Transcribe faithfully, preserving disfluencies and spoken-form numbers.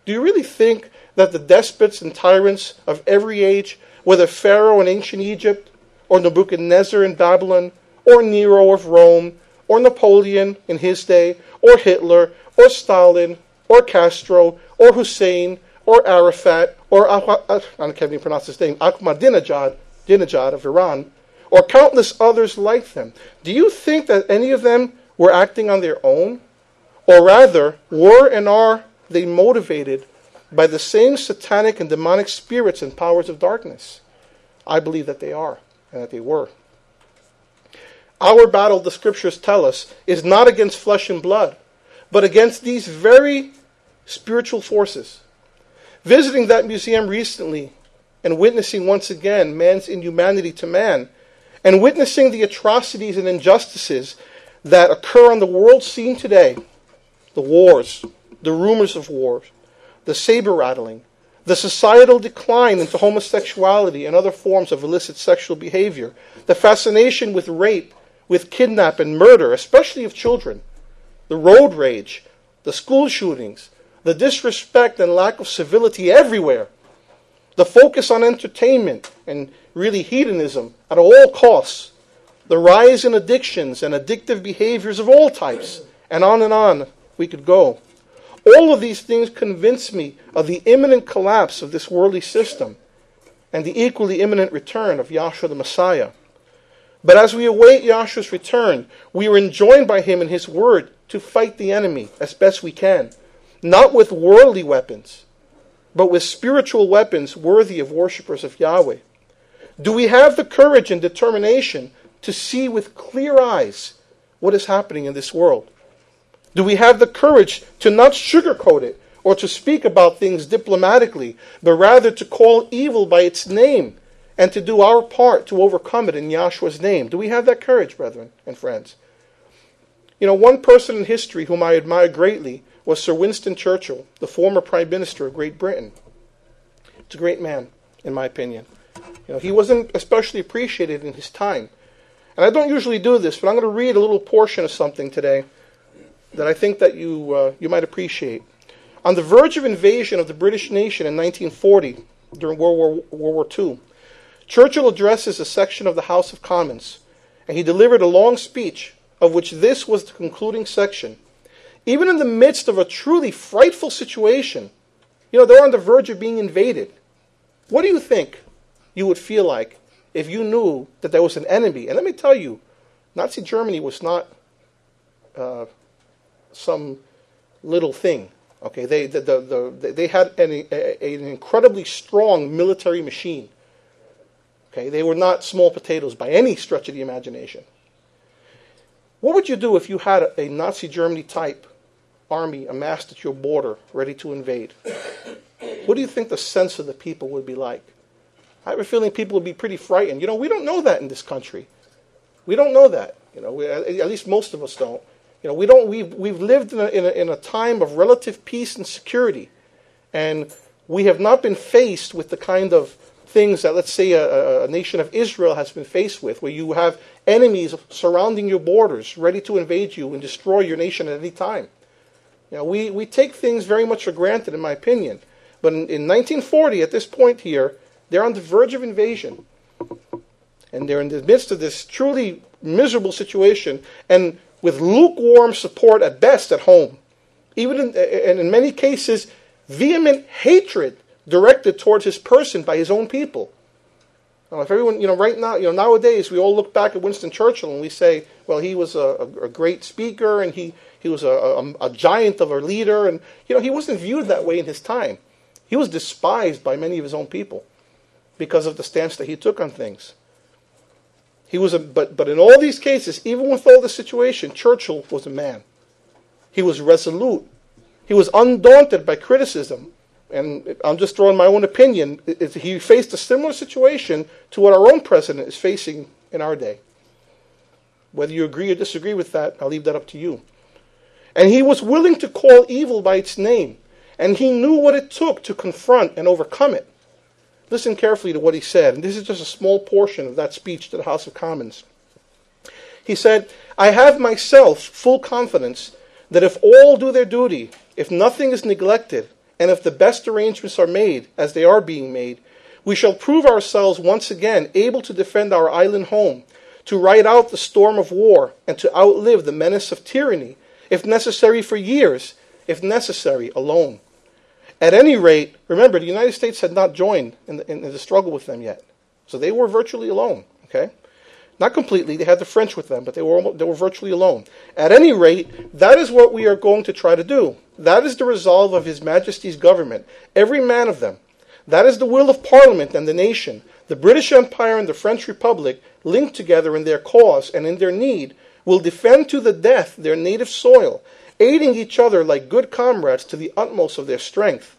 Do you really think that the despots and tyrants of every age, whether Pharaoh in ancient Egypt, or Nebuchadnezzar in Babylon, or Nero of Rome, or Napoleon in his day, or Hitler, or Stalin, or Castro, or Hussein, or Arafat, or Ah- I can't even pronounce his name, Ahmadinejad, Dinejad of Iran, or countless others like them, do you think that any of them were acting on their own? Or rather, were and are they motivated by the same satanic and demonic spirits and powers of darkness? I believe that they are, and that they were. Our battle, the scriptures tell us, is not against flesh and blood, but against these very spiritual forces. Visiting that museum recently and witnessing once again man's inhumanity to man, and witnessing the atrocities and injustices that occur on the world scene today, the wars, the rumors of wars, the saber rattling, the societal decline into homosexuality and other forms of illicit sexual behavior, the fascination with rape, with kidnap and murder, especially of children, the road rage, the school shootings, the disrespect and lack of civility everywhere, the focus on entertainment and really hedonism at all costs, the rise in addictions and addictive behaviors of all types, and on and on we could go. All of these things convince me of the imminent collapse of this worldly system and the equally imminent return of Yahshua the Messiah. But as we await Yahshua's return, we are enjoined by him in his word to fight the enemy as best we can, not with worldly weapons, but with spiritual weapons worthy of worshippers of Yahweh. Do we have the courage and determination to see with clear eyes what is happening in this world? Do we have the courage to not sugarcoat it or to speak about things diplomatically, but rather to call evil by its name and to do our part to overcome it in Yahshua's name? Do we have that courage, brethren and friends? You know, one person in history whom I admire greatly was Sir Winston Churchill, the former Prime Minister of Great Britain. It's a great man, in my opinion. You know, he wasn't especially appreciated in his time. And I don't usually do this, but I'm going to read a little portion of something today that I think that you uh, you might appreciate. On the verge of invasion of the British nation in nineteen forty, during World War, World War Two, Churchill addresses a section of the House of Commons, and he delivered a long speech, of which this was the concluding section. Even in the midst of a truly frightful situation, you know, they're on the verge of being invaded. What do you think you would feel like if you knew that there was an enemy? And let me tell you, Nazi Germany was not uh, some little thing. Okay, they the, the, the, they had an, a, an incredibly strong military machine. Okay, they were not small potatoes by any stretch of the imagination. What would you do if you had a, a Nazi Germany type army amassed at your border, ready to invade? What do you think the sense of the people would be like? I have a feeling people would be pretty frightened. You know, we don't know that in this country. We don't know that. You know, we, at least most of us don't. You know, we don't. We've we've lived in a, in a in a time of relative peace and security, and we have not been faced with the kind of things that, let's say, a, a nation of Israel has been faced with, where you have enemies surrounding your borders, ready to invade you and destroy your nation at any time. You know, we, we take things very much for granted, in my opinion. But in, in nineteen forty, at this point here, they're on the verge of invasion. And they're in the midst of this truly miserable situation, and with lukewarm support at best at home. Even in, and in many cases, vehement hatred directed towards his person by his own people. Now, if everyone, you know, right now, you know, nowadays we all look back at Winston Churchill and we say, well, he was a, a, a great speaker and he, he was a, a, a giant of a leader, and you know, he wasn't viewed that way in his time. He was despised by many of his own people because of the stance that he took on things. He was a, but but in all these cases, even with all the situation, Churchill was a man. He was resolute. He was undaunted by criticism. And I'm just throwing my own opinion. He faced a similar situation to what our own president is facing in our day. Whether you agree or disagree with that, I'll leave that up to you. And he was willing to call evil by its name. And he knew what it took to confront and overcome it. Listen carefully to what he said. And this is just a small portion of that speech to the House of Commons. He said, "I have myself full confidence that if all do their duty, if nothing is neglected, and if the best arrangements are made, as they are being made, we shall prove ourselves once again able to defend our island home, to ride out the storm of war, and to outlive the menace of tyranny, if necessary for years, if necessary alone. At any rate, remember, the United States had not joined in the, in the struggle with them yet. So they were virtually alone, okay? Not completely, they had the French with them, but they were, almost, they were virtually alone. At any rate, that is what we are going to try to do. That is the resolve of His Majesty's government, every man of them. That is the will of Parliament and the nation. The British Empire and the French Republic, linked together in their cause and in their need, will defend to the death their native soil, aiding each other like good comrades to the utmost of their strength.